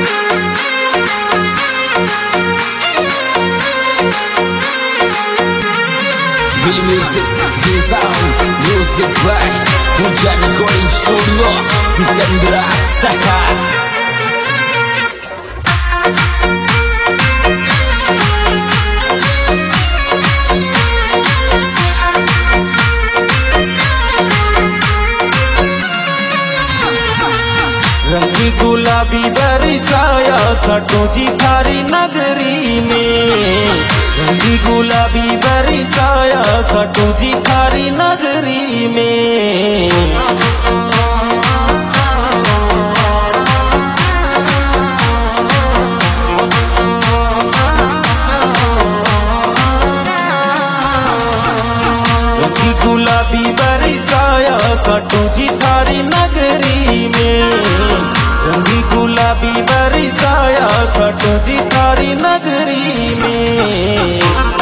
Music, music by Hujan Recording Studio Sikandra Sakar. रंगी गुलाबी बरसाया खटो जी थारी नगरी में। रंगी गुलाबी बरसाया खटो जी थारी नगरी में। रंगी गुलाबी बरसाया खटो जी थारी नगरी में। रंगी गुलाबी बरसाया खटो जी थारी नगरी में।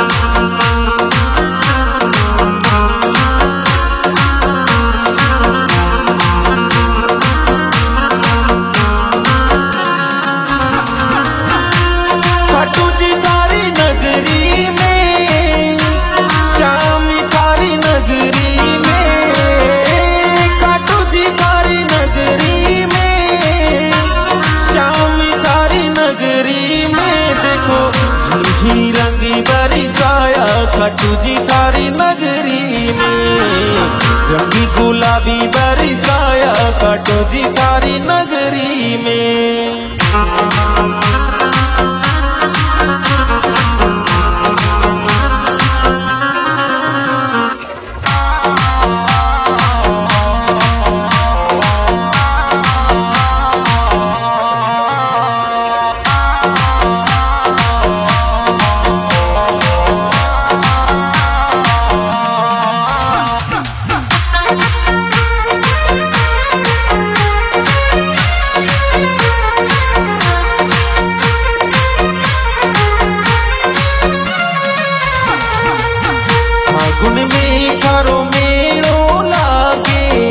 खटो जी थारी नगरी में, श्याम थारी नगरी में। खटो जी थारी नगरी में, श्याम थारी नगरी में। देखो झिलझिली रंगी बरसाया खटो जी थारी नगरी में। रंगी गुलाबी बरसाया खटो जी थारी नगरी में। फागुन में थारो मेलो लागे,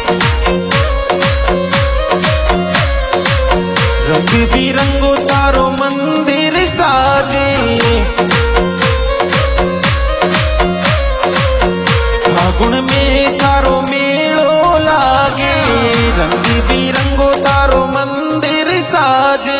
रंग बिरंगो तारो मंदिर साजे। फागुन में थारो मेलो लागे, रंग बिरंगो तारो मंदिर साजे।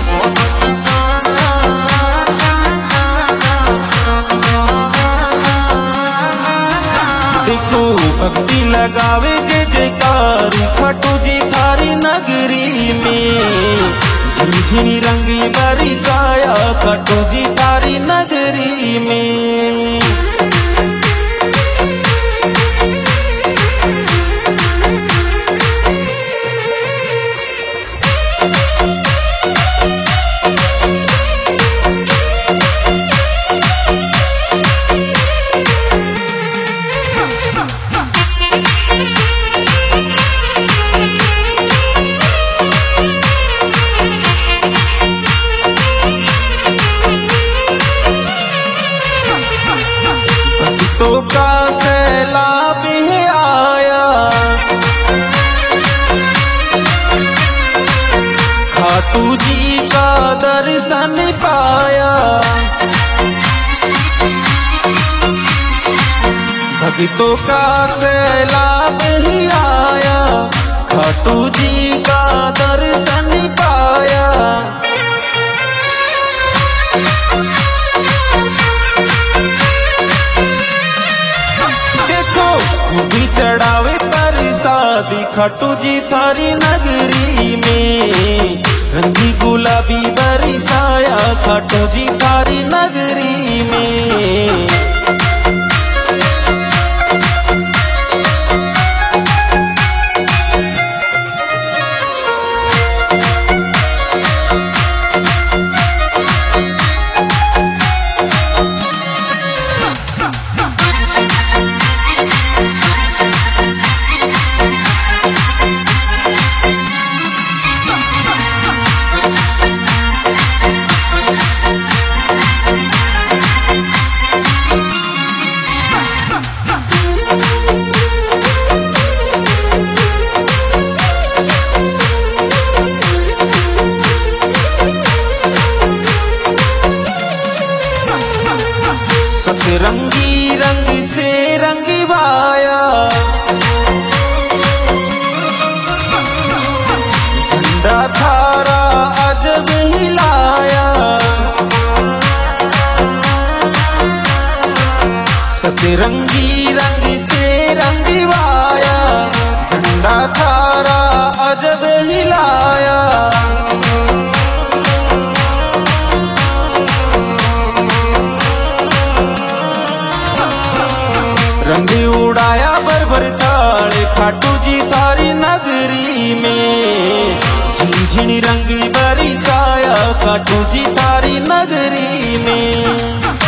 देखो भक्ति लगावे जय जयकार खटो जी थारी नगरी में। झिलझिली रंगी बरसाया खटो जी थारी नगरी में। भक्तों का सैलाब है आया, खाटू जी का दर्शन पाया। भक्तों का सैलाब ही आया, खाटू जी का दर्शन पाया। भी चढ़ावे प्रसादी खटो जी थारी नगरी में। रंगी गुलाबी बरसाया खटो जी थारी नगरी में। रंगी रंग से रंगवाया, झंडा थारा अजब हिलाया। रंग उड़ाया भर भर ताड़ खाटू जी थारी नगरी में, झिनझिनी रंग बरसाया खाटू जी थारी नगरी में।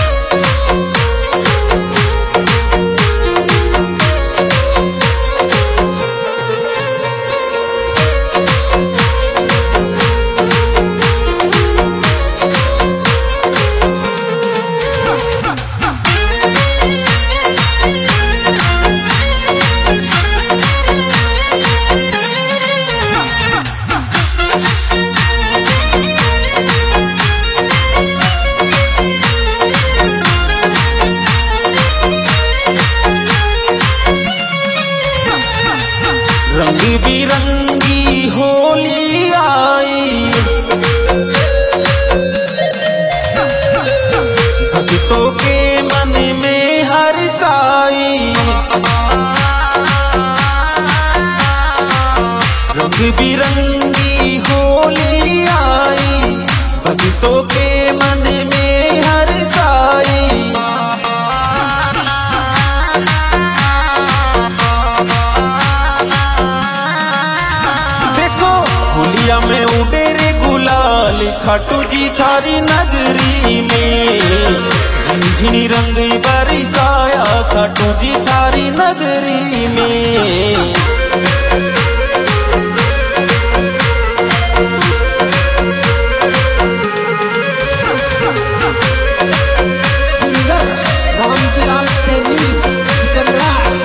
रंग बिरंगी होली आई, भक्तों के मन में हर्षाई। रंग बिरंगी होली आई, भक्तों के मन में हर्षाई। होलिया में उड़े रे गुलाल खाटू जी थारी नगरी में, झिनझिनी रंग बरसाया खाटू जी थारी नगरी में। सिंगर रामजीराम सैनी सिकंदराबाद।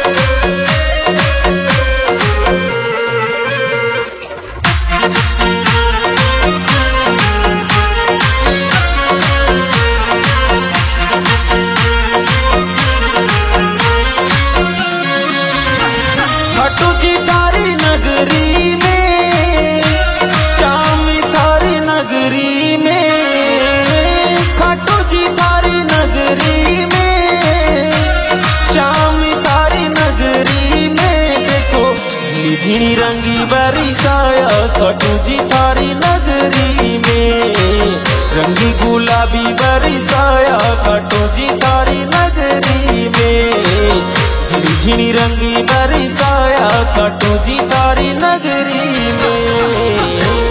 खाटू जी थारी नगरी में, श्याम थारी नगरी में। खाटू जी थारी नगरी में, श्याम थारी नगरी में। देखो झिनझिनी रंगी बरसाया खाटू जी थारी नगरी में, रंगी गुलाबी बरसाया खाटू जी थारी नगरी में। झिनझिनी रंगी बरसाया खाटू जी थारी नगरी में।